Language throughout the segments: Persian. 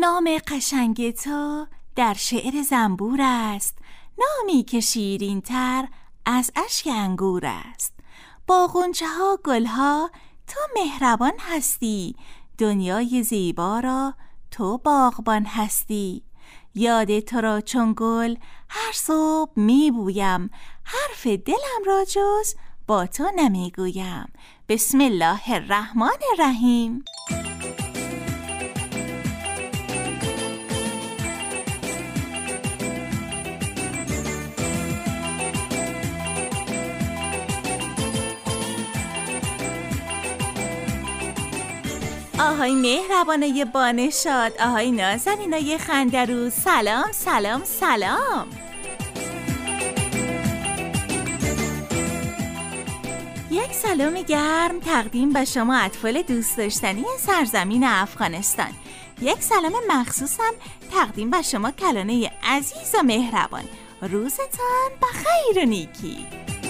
نام قشنگ تو در شعر زنبور است، نامی که شیرین تر از اشک انگور است. با غنچه ها گل ها تو مهربان هستی، دنیای زیبا را تو باغبان هستی. یاد تو را چون گل هر صبح می بویم، حرف دلم را جز با تو نمی گویم. بسم الله الرحمن الرحیم. آهای مهربانای بانشاد، آهای نازنینای خندرو، سلام سلام سلام. یک سلام گرم تقدیم به شما اطفال دوست داشتنی سرزمین افغانستان. یک سلام مخصوصم تقدیم به شما کلانه عزیز و مهربان. روزتان بخیر و نیکی.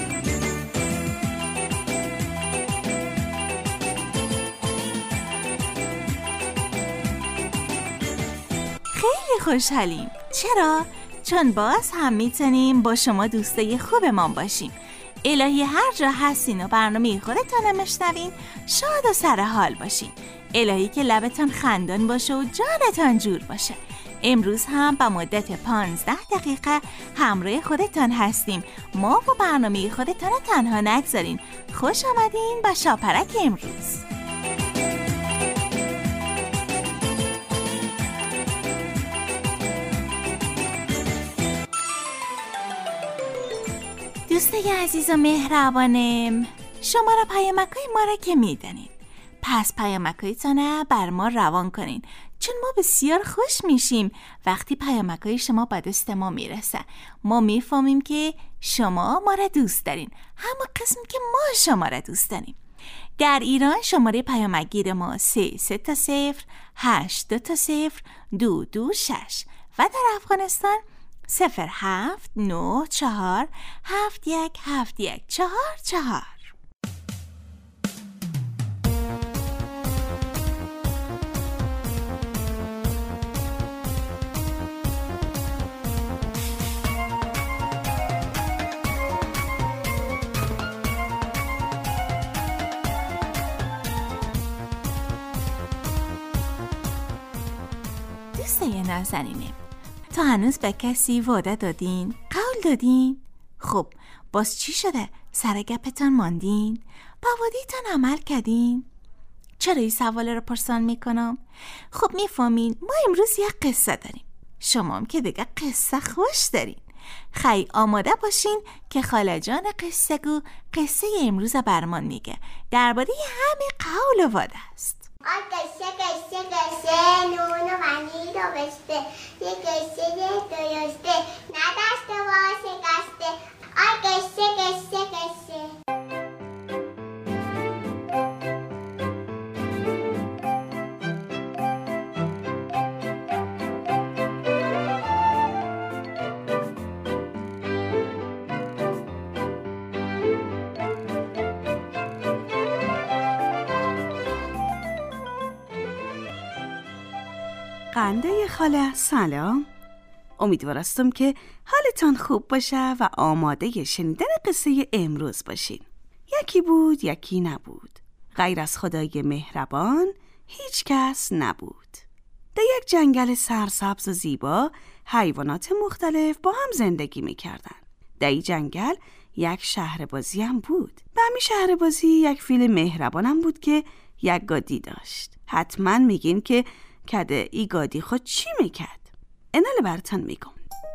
خیلی خوشحالیم. چرا؟ چون باز هم میتونیم با شما دوستای خوبمان باشیم. الهی هر جا هستین و برنامه خودتان میشنوین شاد و سر حال باشین. الهی که لبتان خندان باشه و جانتان جور باشه. امروز هم به مدت 15 دقیقه همراه خودتان هستیم. ما و برنامه خودتان رو تنها نگذارین. خوش آمدین به شاپرک امروز. دوستای عزیز و مهربانم، شما را پیامک‌های ما را که میدانید، پس پیامک‌هایتان بر ما روان کنین، چون ما بسیار خوش میشیم وقتی پیامک‌های شما به دست ما میرسه. ما میفهمیم که شما ما را دوست دارین، همون قسم که ما شما را دوست داریم. در ایران شماره پیامک‌گیر ما 330-820-226 و در افغانستان 07947171444. دوستای نازنینم، تا هنوز به کسی وعده دادین؟ قول دادین؟ خب باز چی شده؟ سر گپتان ماندین؟ با وعده‌تان عمل کردین؟ چرا این سوال رو پرسان میکنم؟ خب میفهمین ما امروز یک قصه داریم. شما هم که دیگه قصه خوش دارین. خیلی آماده باشین که خاله جان قصه گو قصه امروز برمان میگه. درباره همه قول و وعده است. قصه نون و پنیر رو بسته، یه قصه درسته ندسته و شکسته. قصه قنده خاله سلام. امیدوارستم که حالتان خوب باشه و آماده شنیدن قصه امروز باشین. یکی بود یکی نبود، غیر از خدای مهربان هیچ کس نبود. در یک جنگل سرسبز و زیبا حیوانات مختلف با هم زندگی میکردن. در این جنگل یک شهربازی هم بود. به همین شهربازی یک فیل مهربان هم بود که یک گادی داشت. حتما میگین که کده ای گادی خود چی میکرد؟ اینال براتون میگم.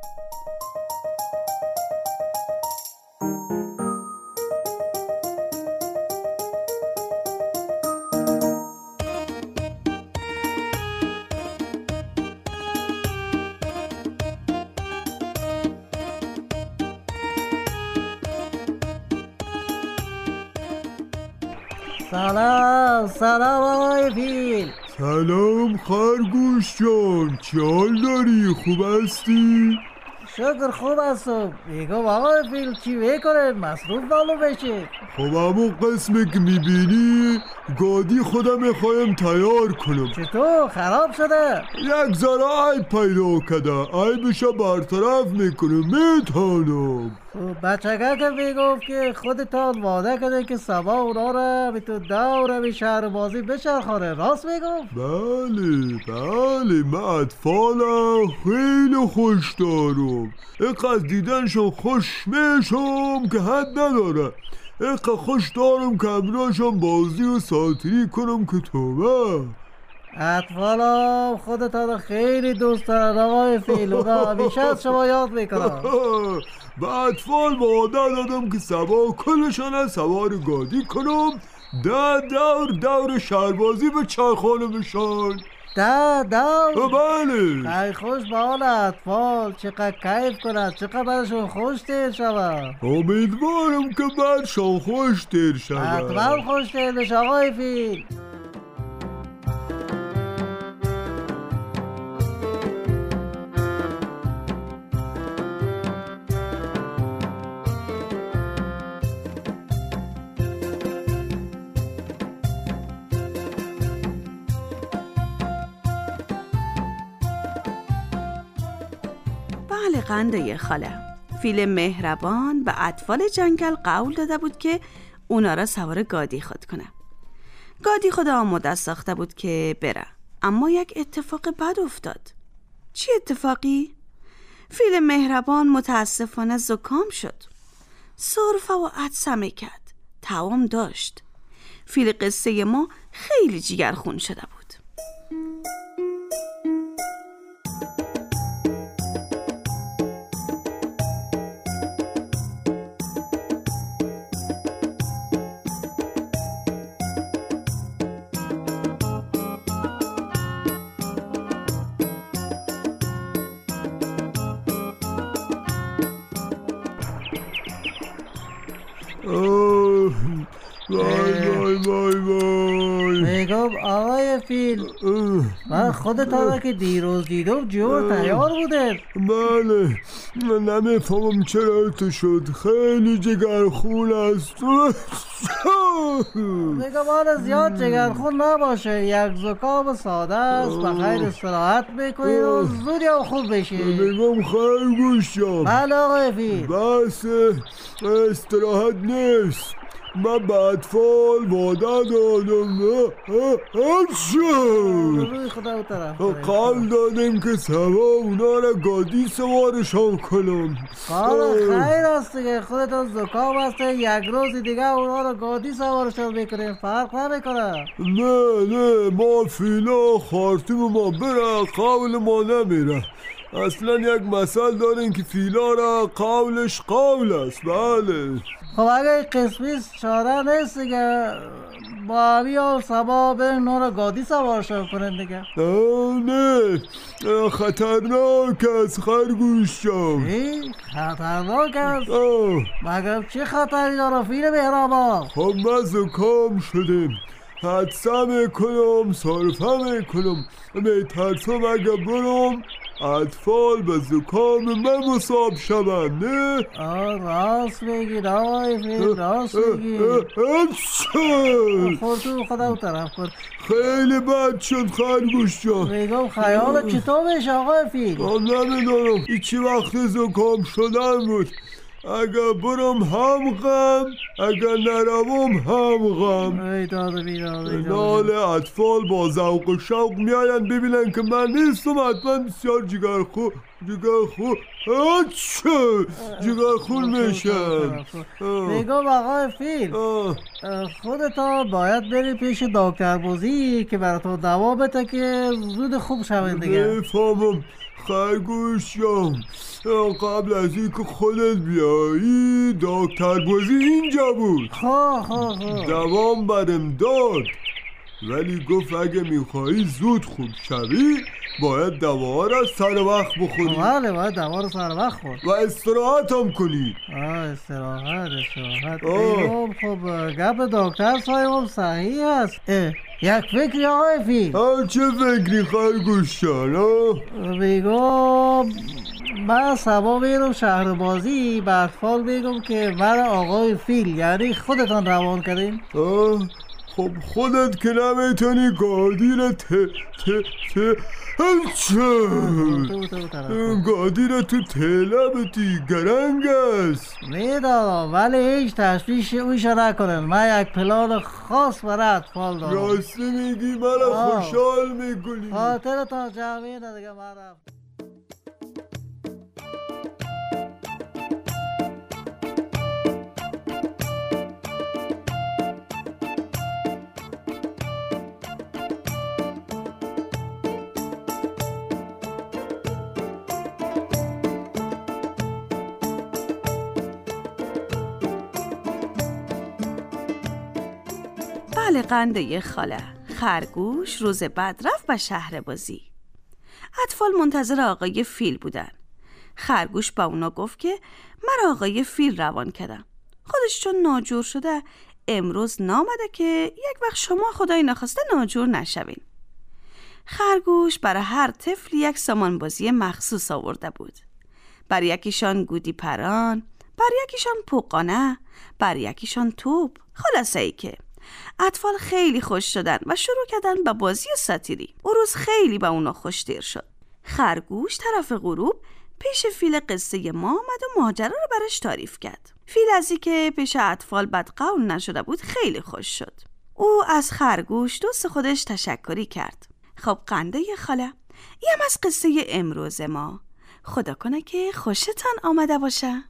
سلام آقای فیل. سلام خرگوش جان، چه حال داری؟ خوب هستی؟ شکر خوب هستم. میگم آقای فیل چی میکنه؟ مصروف معلوم بشه. خب همون قسمی که میبینی گادی خودم میخوایم تیار کنم. چطور؟ خراب شده؟ یک ذره عیب پیدا کرده، عیبشو برطرف میکنم، میتونم. بچگه که میگفت که خودتان وعده کرده که صبا اونا را به تو دور به شهر بازی بچرخانه، راست میگفت؟ بله من اطفالم خیلی خوش دارم. اینقدر دیدنشون خوش میشم که حد نداره. اینقدر خوش دارم که امراشم بازی و ساتری کنم که توبه. اطفالم خودتان خیلی دوست دارن آقای فیل، اونا همیشه از شما یاد میکنن. به اطفال وعده دادم که صبا کلشان سوار گادی کنم، دور شهربازی به چرخانه بشن. دور؟ بله. ای خوش به حال اطفال، چقدر کیف کنن، چقدر برشون خوش تیر شود. امیدوارم که برشان خوش تیر شود. حتما خوش تیر بشه آقای فیل. بله قنده خاله، فیل مهربان به اطفال جنگل قول داده بود که اونا را سوار گادی خود کنه. گادی خود آماده ساخته بود که بره، اما یک اتفاق بد افتاد. چی اتفاقی؟ فیل مهربان متاسفانه زکام شد. سرفه و عطسه کرد، توام داشت. فیل قصه ما خیلی جگرخون شده بود. وای میگم آقای فیل، من خودتان که دیروز دیدم جور تیار بوده. بله، من نمیفهمم چرا تو شد، خیلی جگرخون است. میگم حالا زیاد جگرخون نباشه، یک زکام ساده است، بخیر استراحت میکنید و زودی هم خوب بشید. میگم خیر گوش جام. بله آقای فیل. بس استراحت نیست، من به اطفال وعده دادم، روی خدا او طرف قول دادم که سوا اونا را گادی سوارشان کنم. حالا خیر است دیگه، خودتان زکام هسته، یک روز دیگه اونا را گادی سوارشان میکنیم، فرق نمیکنه. نه ما فیلا خارطوم ما بره، قول ما نمیره. اصلا یک مثل داریم که فیلا را قولش قول است. بله. خب اگه قسمیست چاره نیست دیگه، با عبی و سبا برین نورا گادی سوارشان کنن دیگه. نه خطرناک است خرگوش جان. چی؟ خطرناک است؟ مگر چه خطری داره فیل مهربان؟ خب من زکام شدم، حدسه میکنم، سرفه میکنم، میترسم اگه برم اطفال به زکام من مصاب شوند. نه؟ راست میگید آقای فیل، راست میگید. خورتو خدا او طرف کن. خیلی بد شد خرگوش جان. میگم خیال چطور میشه آقای فیل؟ نمیدونم، ایچی وقت زکام شدن بود. اگه برم هم غم، اگه نروم هم غم. ای داده بیداده. نال اطفال با ذوق و شوق میاین ببینن که من نیستم، حتما بسیار جگرخون میشن. میگم آقای فیل، خودتا باید بری پیش دکتر بازی که براتون دوا بده که زود خوب شوین دیگه. میفهمم خرگوش جان، قبل از این که خودت بیایی دکتر بازی اینجا بود. دوام برم داد، ولی گفت اگه میخوایی زود خوب شوی باید دوا را سر وقت بخوری. بله باید دوا را سر وقت خورد و استراحت هم کنی. استراحت خب گپ دکتر صاحب صحیح است. یک فکری آقای فیل. چه فکری خرگوش جان؟ بگم من سبا میرم شهر بازی به اطفال بگم که من آقای فیل یعنی خودتان روان کردین. خب خودت که نمیتونی گادیر گادیر تو تلبتی گرنگ است. میدانم ولی هیچ تشویش اوشا نکنن. من یک پلان خاص برای اطفال دارم. راستی میگی مرا خوشحال میکنی. خاطرتان جمعی دیگه من رفت. بله قنده خاله، خرگوش روز بعد رفت به شهر بازی. اطفال منتظر آقای فیل بودن. خرگوش با اونا گفت که من آقای فیل روان کردم. خودش چون ناجور شده امروز نامده که یک وقت شما خدای نخواسته ناجور نشوین. خرگوش برای هر طفل یک سامان بازی مخصوص آورده بود. بر یکیشان گودی پران، بر یکیشان پوقانه، بر یکیشان توپ. خلاصه ای که اطفال خیلی خوش شدن و شروع کردن به بازی و ساتیری. اون روز خیلی به اونا خوش‌تیر شد. خرگوش طرف غروب پیش فیل قصه ما آمد و ماجرا رو براش تعریف کرد. فیل از اینکه پیش اطفال بدقول نشده بود خیلی خوش شد. او از خرگوش دوست خودش تشکری کرد. خب قنده خاله، این هم از قصه امروز ما. خدا کنه که خوشتان آمده باشه.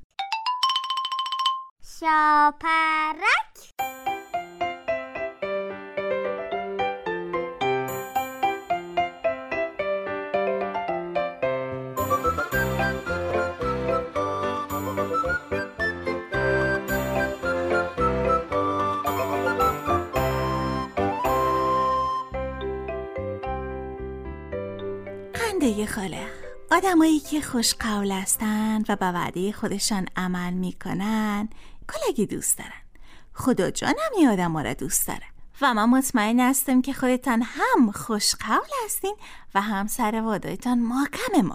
شاپرک. قنده خاله، آدمایی که خوش قول هستن و به وعده خودشان عمل میکنن کلگی دوست دارن. خدا جانم این آدم ها را دوست داره و من مطمئن هستم که خودتان هم خوش قول هستین و هم سر وعده‌تان محکم.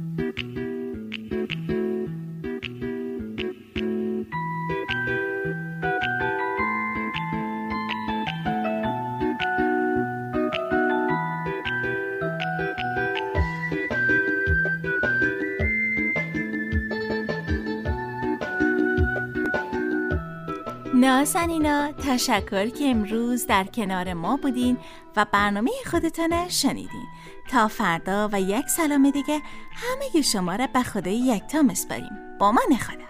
نازنینا، تشکر که امروز در کنار ما بودین و برنامه خودتان شنیدین. تا فردا و یک سلام دیگه همه شما را به خدای یکتا میسپاریم. با من خدا.